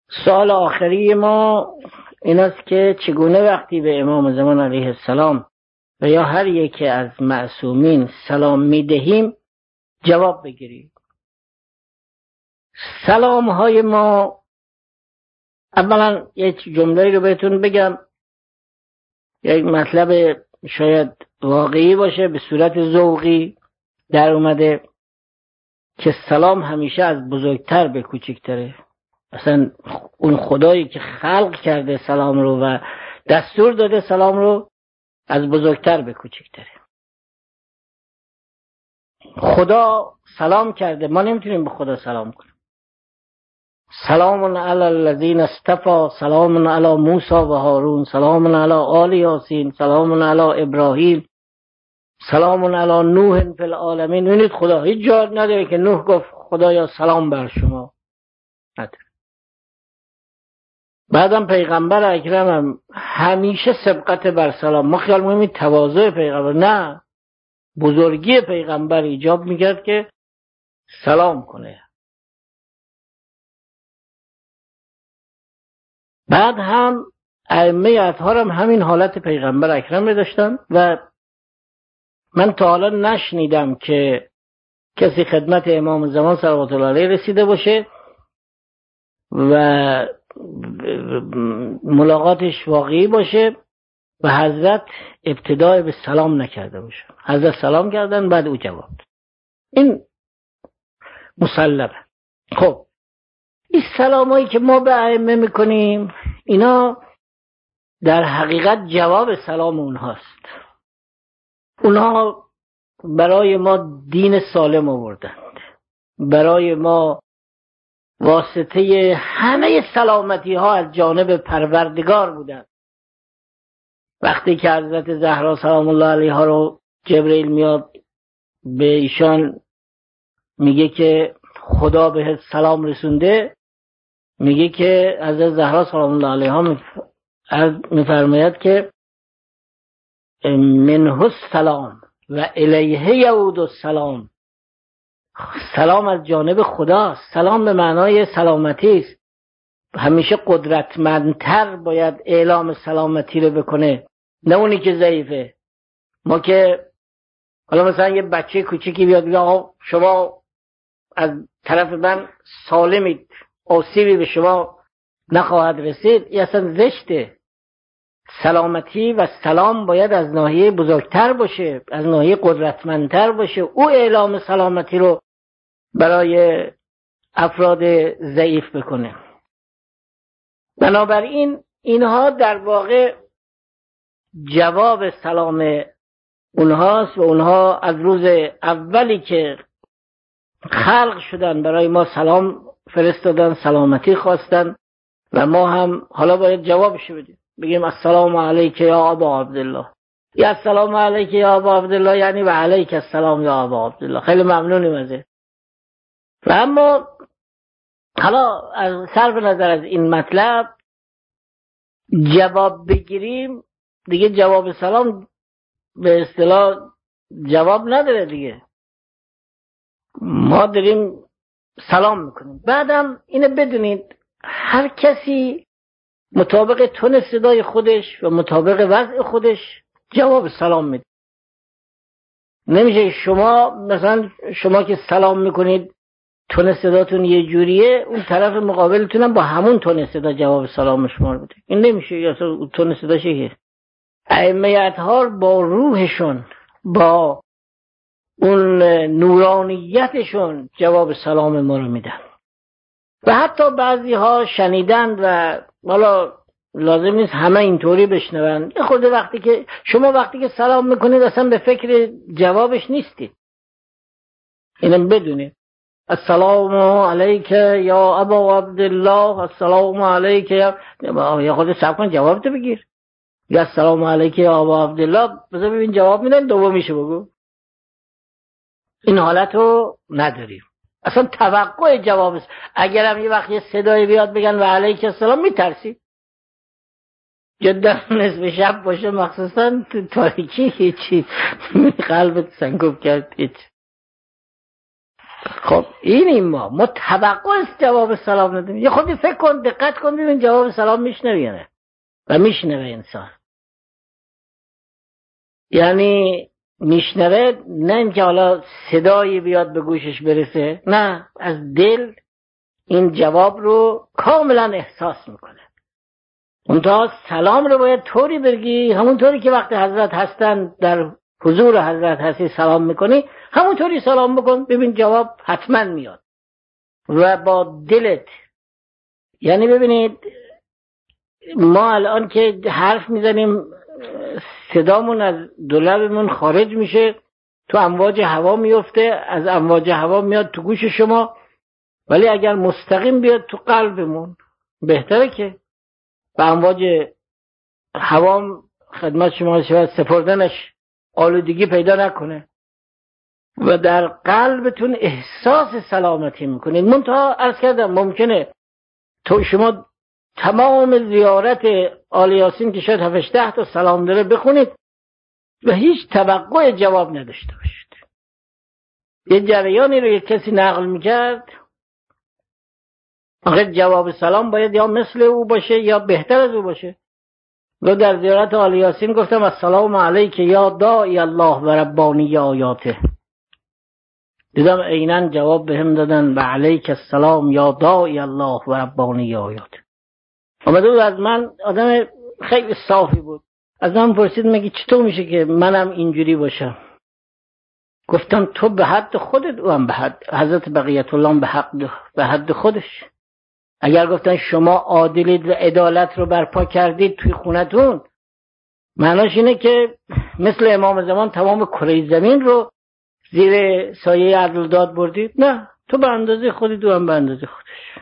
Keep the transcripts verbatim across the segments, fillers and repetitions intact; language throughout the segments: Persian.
سوال آخری ما این است که چگونه وقتی به امام زمان علیه السلام و یا هر یکی از معصومین سلام میدهیم جواب بگیریم. سلام های ما، اولا یک جمله رو بهتون بگم، یک مطلب شاید واقعی باشه به صورت ذوقی در اومده که سلام همیشه از بزرگتر به کوچکتره. اصلا اون خدایی که خلق کرده سلام رو و دستور داده سلام رو از بزرگتر به کوچکتره. خدا سلام کرده، ما نمیتونیم به خدا سلام کنیم. سلام علی الذین اصطفى، سلام علی موسی و هارون، سلام علی آل یاسین، سلام علی ابراهیم، سلام علی نوح فی العالمین. ببینید خدا هیچ جا نداره که نوح گفت خدایا سلام بر شما، نداره. بعدم پیغمبر اکرم هم همیشه سبقت بر سلام. ما خیال می‌کنیم تواضع پیغمبر، نه، بزرگی پیغمبر ایجاب می‌کرد که سلام کنه. بعد هم ائمه اطهار هم همین حالت پیغمبر اکرم رو داشتن و من تا حالا نشنیدم که کسی خدمت امام زمان صلوات الله علیه رسیده باشه و ملاقاتش واقعی باشه و حضرت ابتدای به سلام نکرده باشه. حضرت سلام کردن بعد او جواب. این مسلمه. خب این سلامایی که ما به ائمه میکنیم اینا در حقیقت جواب سلام اونهاست. اونها برای ما دین سالم آوردند، برای ما واسطه همه سلامتی ها از جانب پروردگار بودند. وقتی که حضرت زهرا سلام الله علیها رو جبرئیل میاد به ایشان میگه که خدا بهت سلام رسونده، میگه که حضرت زهرا سلام الله علیها میفرماید که منه السلام و الیه یعود السلام. سلام از جانب خداست. سلام به معنای سلامتی است. همیشه قدرتمندتر باید اعلام سلامتی رو بکنه، نه اونی که ضعیفه. ما که حالا مثلا یه بچه کوچیکی بیاد بگه آقا شما از طرف من سالمید، آسیبی به شما نخواهد رسید، این اصلا زشته. سلامتی و سلام باید از ناحیه بزرگتر باشه، از ناحیه قدرتمندتر باشه. او اعلام سلامتی رو برای افراد ضعیف بکنه. بنابراین اینها در واقع جواب سلام اونهاست و اونها از روز اولی که خلق شدن برای ما سلام فرستادن، سلامتی خواستن و ما هم حالا باید جوابشو بدیم. بگیم السلام علیک یا ابا عبدالله، یا السلام علیک یا ابا عبدالله یعنی و علیک السلام یا ابا عبدالله. خیلی ممنونیم از این. و اما حالا از صرف نظر از این مطلب جواب بگیریم، دیگه جواب سلام به اصطلاح جواب نداره دیگه، ما داریم سلام میکنیم. بعدم اینو بدونید هر کسی مطابق تون صدای خودش و مطابق وضع خودش جواب سلام میده. نمیشه شما مثلا شما که سلام میکنید تون صداتون یه جوریه، اون طرف مقابلتون هم با همون تون صدا جواب سلام شما بده. این نمیشه. یا تون صداشه که ائمه اطهار با روحشون، با اون نورانیتشون جواب سلام ما رو میدن. و حتی بعضی ها شنیدند و حالا لازم نیست همه اینطوری بشنون. یه خود وقتی که شما وقتی که سلام میکنید اصلا به فکر جوابش نیستید، اینم بدونید. السلام علیک یا ابا عبدالله، السلام علیک یا یا خود صبر کن جواب تو بگیر. یا السلام علیک یا ابا عبدالله، بذار ببین جواب میدن دومیشو بگو. این حالتو نداریم. اصلا توقع جواب است. اگرم یه وقت یه صدای بیاد بگن و علیک السلام میترسی. جدا نصف شب باشه مخصوصا تو تاریکی هیچی قلبت سنگوب کرد هیچ. خب اینیم ما ما توقع است جواب سلام ندیم. یه خودی فکر کن، دقت کن ببین جواب سلام میشنوی یا نه. و میشنوه انسان، یعنی میشنوه، نه اینکه حالا صدایی بیاد به گوشش برسه، نه، از دل این جواب رو کاملا احساس میکنه. منتها سلام رو باید طوری بگی، همون طوری که وقتی حضرت هستن در حضور حضرت هستی سلام میکنی، همون طوری سلام بکن، ببین جواب حتما میاد. و با دلت، یعنی ببینید ما الان که حرف میزنیم صدامون از دولبمون خارج میشه، تو امواج هوا میفته، از امواج هوا میاد تو گوش شما، ولی اگر مستقیم بیاد تو قلبمون بهتره که به امواج هوا خدمت شما شود سپردنش آلودگی پیدا نکنه و در قلبتون احساس سلامتی میکنید. منتها عرض کردم ممکنه تو شما تمام زیارت آل یاسین که شاید هفتش ده تا سلام داره بخونید و هیچ توقع جواب نداشته باشید. یه جریانی رو یک کسی نقل میکرد، آخه جواب سلام باید یا مثل او باشه یا بهتر از او باشه. و در زیارت آل یاسین گفتم السلام علیک یا داعی الله و ربانی آیاته. دیدم عیناً جواب بهم دادن و علیک السلام یا داعی الله و ربانی آیاته. آمده بود از من، آدم خیلی صافی بود، از من پرسید مگه چطور میشه که منم اینجوری باشم؟ گفتم تو به حد خودت، او هم به حد، حضرت بقیت الله به حد به حد خودش. اگر گفتن شما عادلید و عدالت رو برپا کردید توی خونتون، معناش اینه که مثل امام زمان تمام کره زمین رو زیر سایه عدل داد بردید؟ نه، تو به اندازه خودت، او هم به اندازه خودش.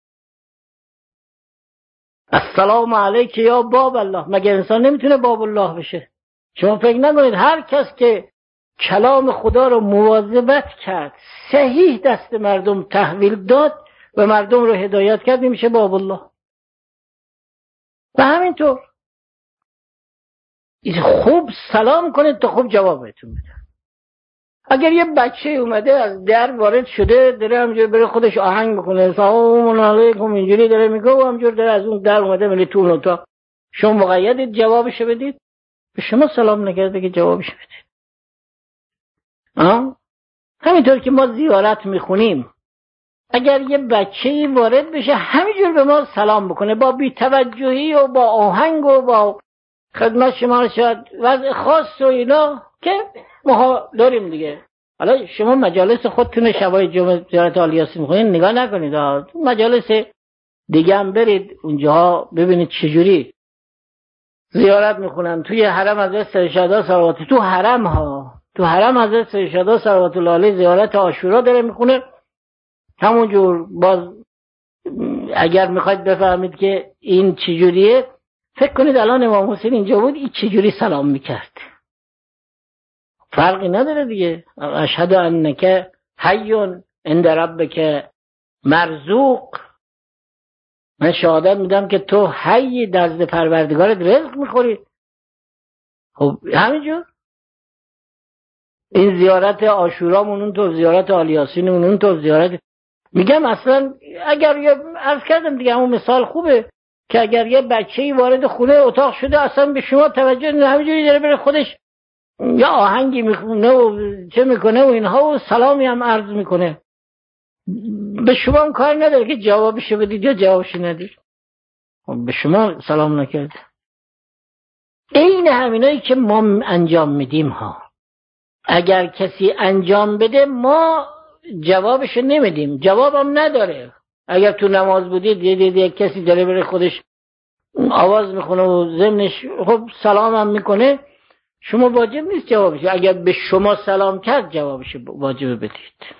السلام علیک یا باب الله. مگه انسان نمیتونه باب الله بشه؟ شما فکر نکنید هر کس که کلام خدا رو مواظبت کرد، صحیح دست مردم تحویل داد و مردم رو هدایت کرد، نمیشه باب الله. و همینطور خوب سلام کنید تا خوب جواب بهتون بده. اگر یه بچه اومده از در وارد شده داره همجور بره خودش آهنگ بکنه سلام علیکم اینجوری داره میگه و همجور داره از اون در اومده میره تو اون اتاق، شما مقیدید جوابشو بدید؟ به شما سلام نکرده که جوابشو بدید. آه؟ همینطور که ما زیارت میخونیم، اگر یه بچه‌ای وارد بشه همینجور به ما سلام بکنه با بی‌توجهی و با آهنگ و با خدمت شما شاید وضع خاص و اینا که ما داریم دیگه. حالا شما مجالس خودتون شبای جمعه زیارت آل یاسین میخونید، نگاه نکنید، مجالس دیگه هم برید اونجاها ببینید چجوری زیارت میخونن. توی حرم حضرت سرشادا صلوات، تو حرم ها تو حرم حضرت سرشادا صلوات الله علیه زیارت عاشورا داره میخونه. همونجور باز اگر میخواید بفهمید که این چجوریه، فکر کنید الان امام حسین اینجا بود این چجوری سلام میکرد. فرقی نداره دیگه. اشهد انک حی عند ربک مرزوق، من شهادت میدم که تو حی در پروردگارت رزق میخوری. خب همینجور این زیارت عاشورامون اون تو، زیارت آل یاسینمون اون تو، زیارت میگم اصلا اگر یه عرض کردم دیگه همون مثال خوبه که اگر یه بچه‌ای وارد خونه اتاق شده اصلا به شما توجه نه، همینجوری داره بره خودش یا آهنگی میخونه و چه میکنه و اینها و سلامی هم عرض میکنه، به شما هم کار نداره که جوابشو بدید یا جوابشو ندید. به شما سلام نکرد. این همینایی که ما انجام میدیم ها، اگر کسی انجام بده ما جوابشو نمیدیم، جوابم نداره. اگر تو نماز بودید دیدید یک کسی داره بره خودش آواز میخونه و ضمنش خب سلام هم میکنه، شما واجب نیست جوابش. اگر به شما سلام کرد جوابش واجب بدید.